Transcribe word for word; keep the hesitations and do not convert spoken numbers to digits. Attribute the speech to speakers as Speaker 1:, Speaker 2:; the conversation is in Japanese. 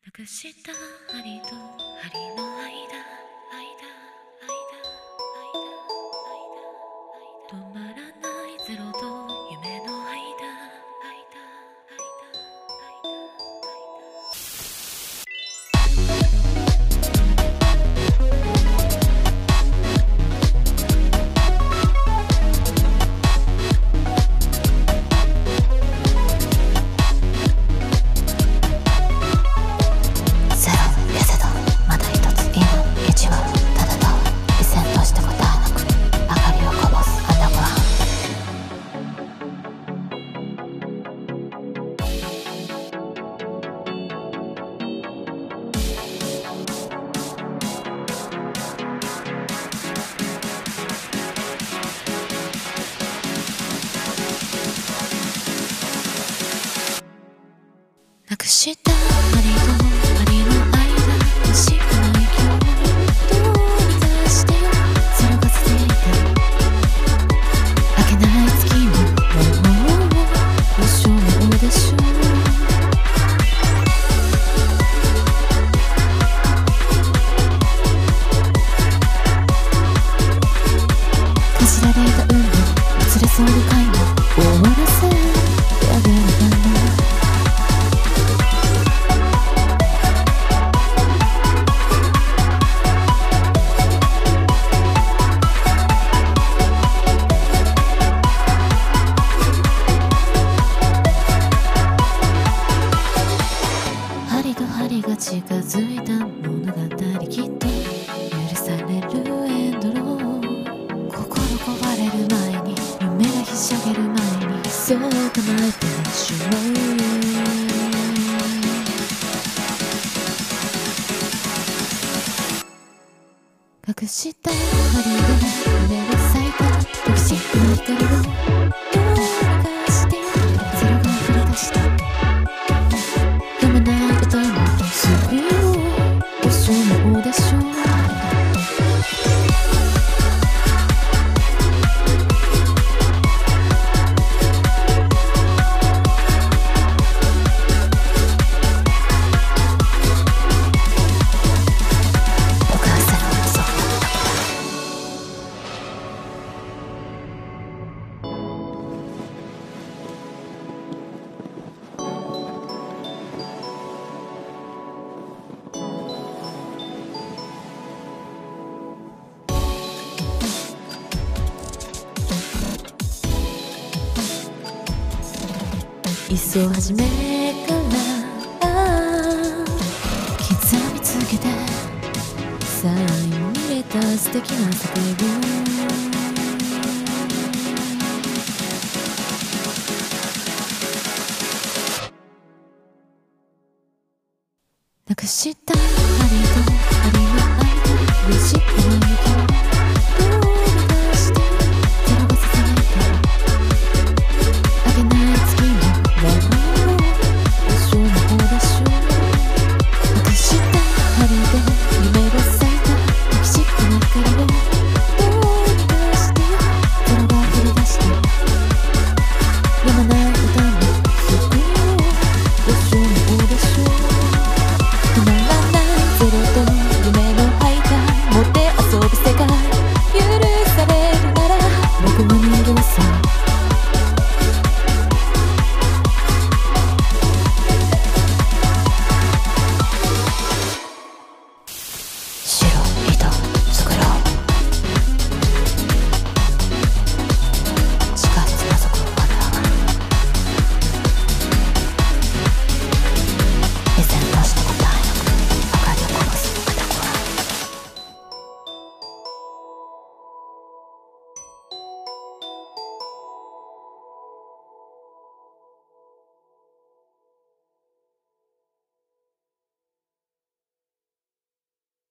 Speaker 1: なくした針と針の間、間、間、間、間、止まらないゼロと夢の間、なくした針と針の間、確かな息をどうにかしてそれが続いた明けない月ももうお正面でしょう。かじられた運も釣れそうな貝も終わらせてあげるかな。針と針が近づいた物語、きっと許されるエンドロール。心壊れる前に夢がひしゃげる前にそう構えてしまうよ。隠した針で胸が咲いた独身の光をどうにかしてゼロが降り出した。読めない歌の次をおしょうでしょう。いっそ初めから刻みつけてサイン入れた素敵な叫びをなくした針と針の間、無事な息